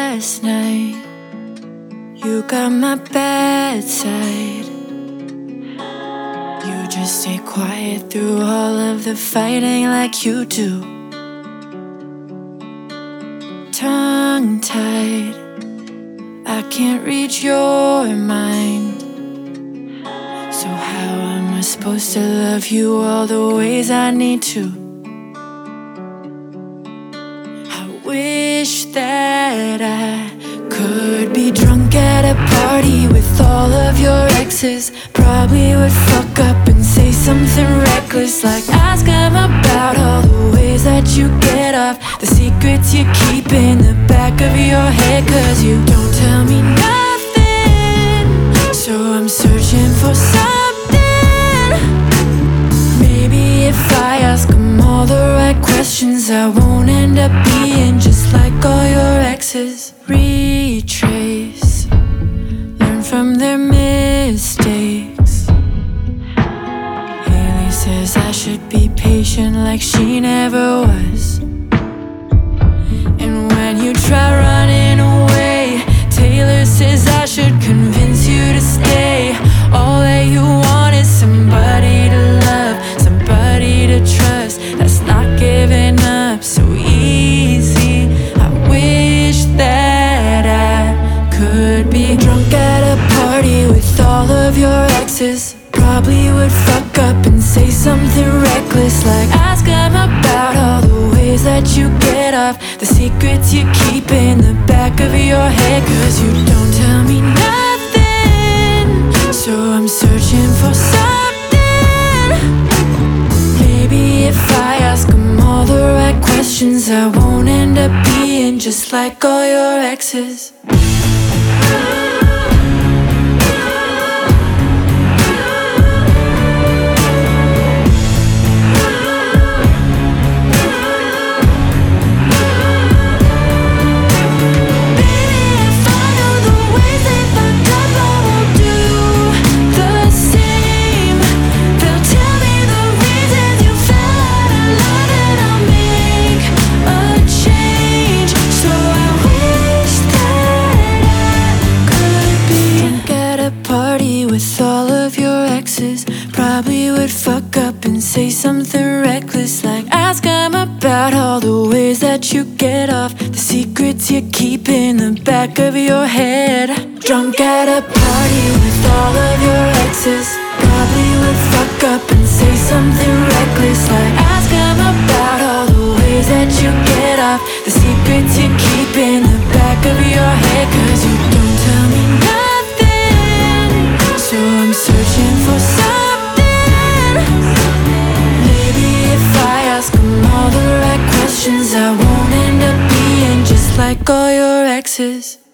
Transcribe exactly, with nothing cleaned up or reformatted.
last night. You got my bedside. You just stay quiet through all of the fighting like you do. Tongue-tied, I can't read your mind. So how am I supposed to love you all the ways I need to? I wish that I could be drunk at a party with all of your exes. Probably would fuck up and say something reckless, like ask them about all the ways that you get off, the secrets you keep in the back of your head. Cause you don't tell me nothing, so I'm searching for something. Maybe if I ask them all the right questions, I won't end up being just like all your exes. Retrace, learn from their mistakes. Haley says I should be patient like she never was. And when you try running away, Taylor says I should convince you to stay. All that you want is somebody to love, somebody to trust, that's not giving up so easy. I wish that I could be drunk at a party with all of your exes. Probably would fuck up and say something reckless, like ask them about all the ways that you get off, the secrets you keep in the back of your head. Cause you don't tell me nothing, so I'm searching for something. Maybe if I ask them all the right questions, I won't end up being just like all your exes. With all of your exes, probably would fuck up and say something reckless, like ask them about all the ways that you get off, the secrets you keep in the back of your head. Drunk at a party with all of your exes, probably would fuck up and say something reckless, like ask them about all the ways that you get off, the secrets you keep in the back of your head. Cause you don't tell me nothing, so I'm searching for something. Maybe if I ask them all the right questions, I won't end up being just like all your exes.